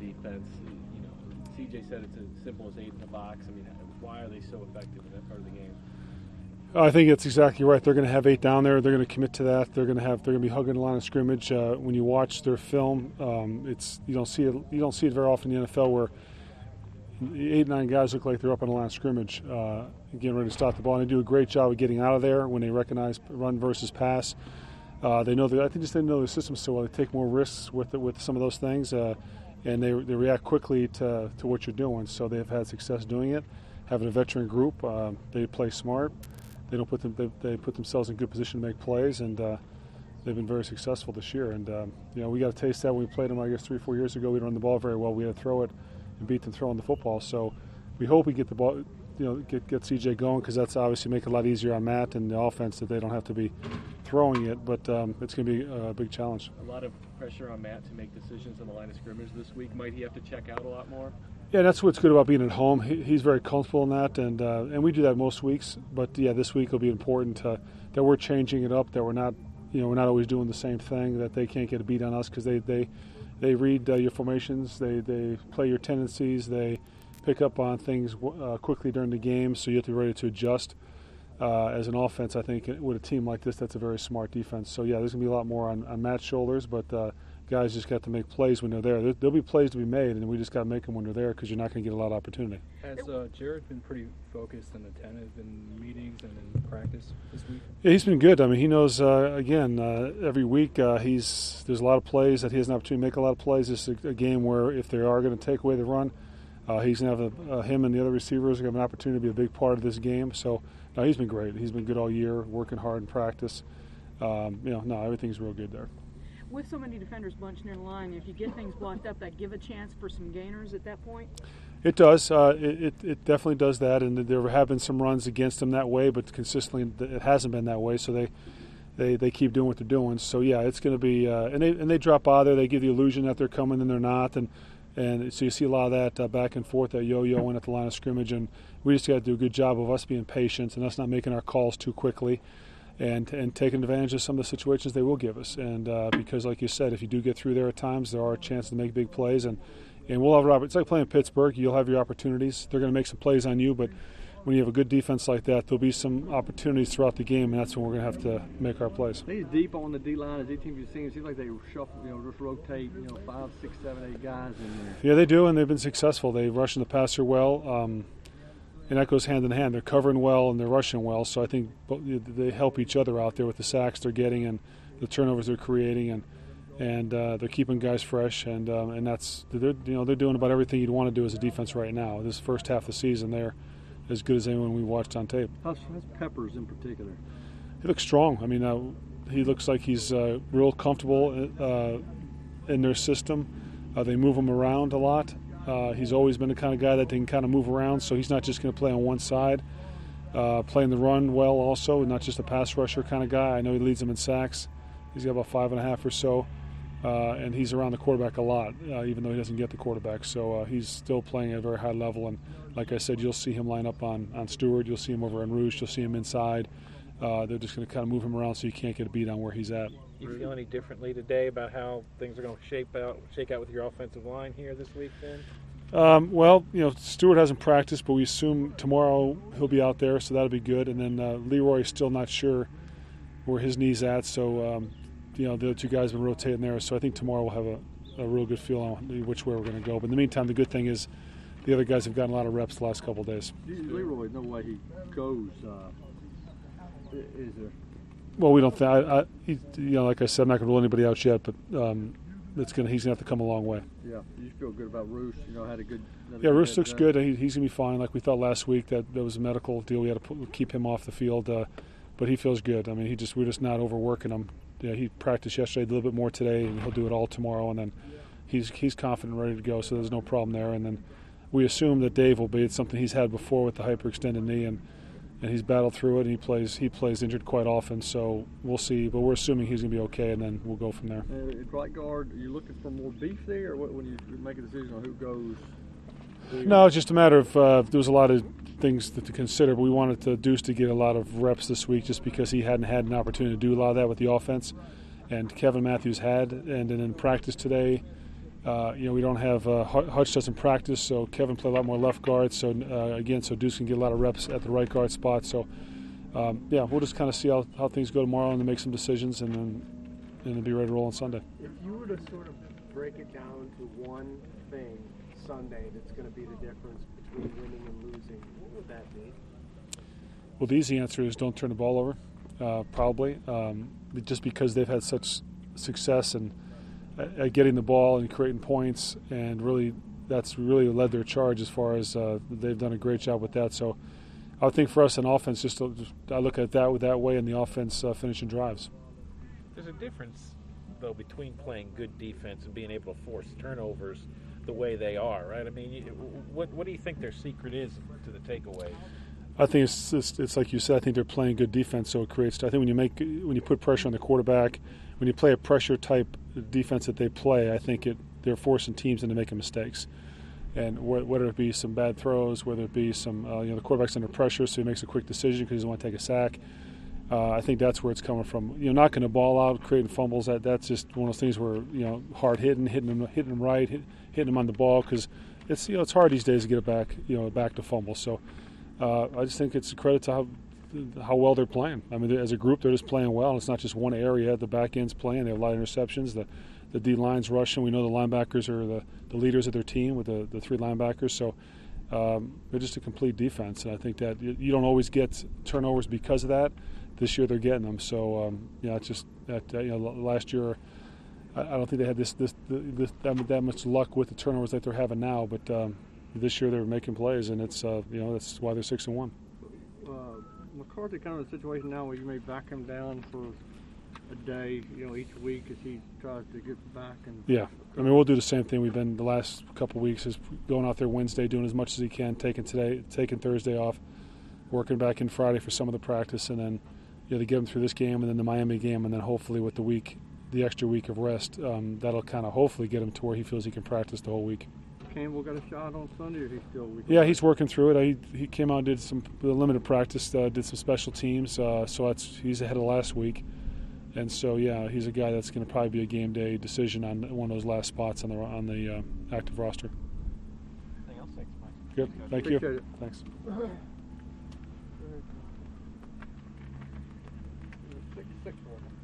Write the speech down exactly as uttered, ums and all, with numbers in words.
defense. You know, C J said it's as simple as eight in the box. I mean, why are they so effective in that part of the game? I think it's exactly right. They're going to have eight down there. They're going to commit to that. They're going to have. They're going to be hugging the line of scrimmage. Uh, when you watch their film, um, it's you don't see it. You don't see it very often in the N F L where eight, nine guys look like they're up on the line of scrimmage, uh, getting ready to stop the ball. And they do a great job of getting out of there when they recognize run versus pass. Uh, they know that. I think just they know the system so well. They take more risks with the, with some of those things, uh, and they they react quickly to to what you're doing. So they've had success doing it. Having a veteran group, uh, they play smart. They don't put them. They, they put themselves in good position to make plays, and uh, they've been very successful this year. And um, you know, we got a taste that when we played them, I guess three, four years ago. We didn't run the ball very well. We had to throw it and beat them throwing the football. So we hope we get the ball, you know, get get C J going, because that's obviously make it a lot easier on Matt and the offense that they don't have to be throwing it. But um, it's going to be a big challenge. A lot of pressure on Matt to make decisions on the line of scrimmage this week. Might he have to check out a lot more? Yeah, that's what's good about being at home. He, he's very comfortable in that, and uh, and we do that most weeks. But yeah, this week will be important to, that we're changing it up. That we're not, you know, we're not always doing the same thing. That they can't get a beat on us because they they they read uh, your formations. They they play your tendencies. They pick up on things uh, quickly during the game. So you have to be ready to adjust. Uh, as an offense, I think with a team like this, that's a very smart defense. So yeah, there's gonna be a lot more on, on Matt's shoulders, but. Uh, Guys just got to make plays when they're there. there. There'll be plays to be made, and we just got to make them when they're there, because you're not going to get a lot of opportunity. Has uh, Jared been pretty focused and attentive in meetings and in practice this week? Yeah, he's been good. I mean, he knows. Uh, again, uh, every week uh, he's there's a lot of plays that he has an opportunity to make a lot of plays. It's a, a game where if they are going to take away the run, uh, he's going to have a, uh, him and the other receivers are going to have an opportunity to be a big part of this game. So, no, he's been great. He's been good all year, working hard in practice. Um, you know, no, everything's real good there. With so many defenders bunched near the line, if you get things blocked up, that give a chance for some gainers at that point? It does. Uh, it, it, it definitely does that, and there have been some runs against them that way, but consistently it hasn't been that way, so they they, they keep doing what they're doing. So, yeah, it's going to be uh, – and they and they drop out of there. They give the illusion that they're coming, and they're not, and, and so you see a lot of that uh, back and forth, that yo-yoing at the line of scrimmage, and we just got to do a good job of us being patient and us not making our calls too quickly. And, and taking advantage of some of the situations they will give us. And uh, because, like you said, if you do get through there at times, there are chances to make big plays. And, and we'll have – it's like playing Pittsburgh. You'll have your opportunities. They're going to make some plays on you. But when you have a good defense like that, there'll be some opportunities throughout the game, and that's when we're going to have to make our plays. He's deep on the D-line. As each team you've seen, it seems like they shuffle, you know, just rotate, you know, five, six, seven, eight guys in there. Yeah, they do, and they've been successful. They rush in the passer well. Um, And that goes hand in hand. They're covering well and they're rushing well. So I think they help each other out there with the sacks they're getting and the turnovers they're creating, and and uh, they're keeping guys fresh. And um, and that's they're you know they're doing about everything you'd want to do as a defense right now. This first half of the season, they're as good as anyone we watched on tape. How's, how's Peppers in particular? He looks strong. I mean, uh, he looks like he's uh, real comfortable uh, in their system. Uh, they move him around a lot. Uh, he's always been the kind of guy that can kind of move around, so he's not just going to play on one side. Uh, playing the run well also, not just a pass rusher kind of guy. I know he leads them in sacks. He's got about five and a half or so, uh, and he's around the quarterback a lot, uh, even though he doesn't get the quarterback. So uh, he's still playing at a very high level, and like I said, you'll see him line up on, on Stewart. You'll see him over on Rouge. You'll see him inside. Uh, they're just going to kind of move him around so you can't get a beat on where he's at. You feel any differently today about how things are going to shape out, shake out with your offensive line here this week then? Um, well, you know, Stewart hasn't practiced, but we assume tomorrow he'll be out there, so that'll be good. And then uh, Leroy is still not sure where his knee's at, so, um, you know, the two guys have been rotating there. So I think tomorrow we'll have a, a real good feel on which way we're going to go. But in the meantime, the good thing is the other guys have gotten a lot of reps the last couple of days. Leroy, no way he goes, uh, is there? Well, we don't think. I, I, he, you know, like I said, I'm not going to rule anybody out yet, but um, it's gonna. He's going to have to come a long way. Yeah, you feel good about Roos. You know, had a good. Yeah, Roos looks good. He, he's going to be fine. Like we thought last week that there was a medical deal. We had to put, keep him off the field, uh, but he feels good. I mean, he just we're just not overworking him. Yeah, he practiced yesterday, a little bit more today, and he'll do it all tomorrow. And then he's he's confident, and ready to go. So there's no problem there. And then we assume that Dave will be. It's something he's had before with the hyperextended knee, and. And he's battled through it, and he plays he plays injured quite often, so we'll see. But we're assuming he's going to be okay, and then we'll go from there. Uh, at right guard, are you looking for more beef there, or what, when you make a decision on who goes? Who no, it's just a matter of uh, there was a lot of things to, to consider. But we wanted to Deuce to get a lot of reps this week just because he hadn't had an opportunity to do a lot of that with the offense. And Kevin Matthews had, and then in practice today, Uh, you know, we don't have uh, Hutch doesn't practice, so Kevin played a lot more left guard. So uh, again, so Deuce can get a lot of reps at the right guard spot. So um, yeah, we'll just kind of see how, how things go tomorrow and then make some decisions, and then and then be ready to roll on Sunday. If you were to sort of break it down to one thing Sunday that's going to be the difference between winning and losing, what would that be? Well, the easy answer is don't turn the ball over, uh, probably, um, just because they've had such success and at getting the ball and creating points, and really that's really led their charge as far as uh, they've done a great job with that. So I would think for us in offense, just, to, just I look at that that way, and the offense uh, finishing drives. There's a difference, though, between playing good defense and being able to force turnovers the way they are, right? I mean, you, what what do you think their secret is to the takeaways? I think it's, it's it's like you said. I think they're playing good defense, so it creates. I think when you make when you put pressure on the quarterback, when you play a pressure type defense that they play, I think it they're forcing teams into making mistakes, and wh- whether it be some bad throws, whether it be some uh, you know the quarterback's under pressure, so he makes a quick decision because he doesn't want to take a sack. Uh, I think that's where it's coming from. You know, knocking the ball out, creating fumbles. That that's just one of those things where you know hard hitting, hitting them, hitting them right, hit, hitting them on the ball because it's you know it's hard these days to get it back you know back to fumble. So. Uh, I just think it's a credit to how how well they're playing. I mean, as a group, they're just playing well. It's not just one area. The back end's playing. They have a lot of interceptions. The the D line's rushing. We know the linebackers are the, the leaders of their team with the, the three linebackers. So um, they're just a complete defense. And I think that you, you don't always get turnovers because of that. This year they're getting them. So um, yeah, it's just that uh, you know last year I, I don't think they had this this, this that, that much luck with the turnovers that they're having now, but. Um, This year they were making plays, and it's uh, you know that's why they're six and one. Uh, McCarthy kind of a situation now where you may back him down for a day, you know, each week as he tries to get back. And yeah, I mean we'll do the same thing we've been the last couple of weeks, is going out there Wednesday, doing as much as he can, taking today, taking Thursday off, working back in Friday for some of the practice, and then you know to get him through this game and then the Miami game, and then hopefully with the week, the extra week of rest, um, that'll kind of hopefully get him to where he feels he can practice the whole week. Campbell got a shot on Sunday, or he's still weak? Yeah, he's working through it. He he came out and did some limited practice, uh, did some special teams, uh, so that's he's ahead of last week, and so yeah, he's a guy that's going to probably be a game day decision on one of those last spots on the on the uh, active roster. Anything else? Thanks, Mike. Good, thank Appreciate you. it. Thanks. Six, six for him.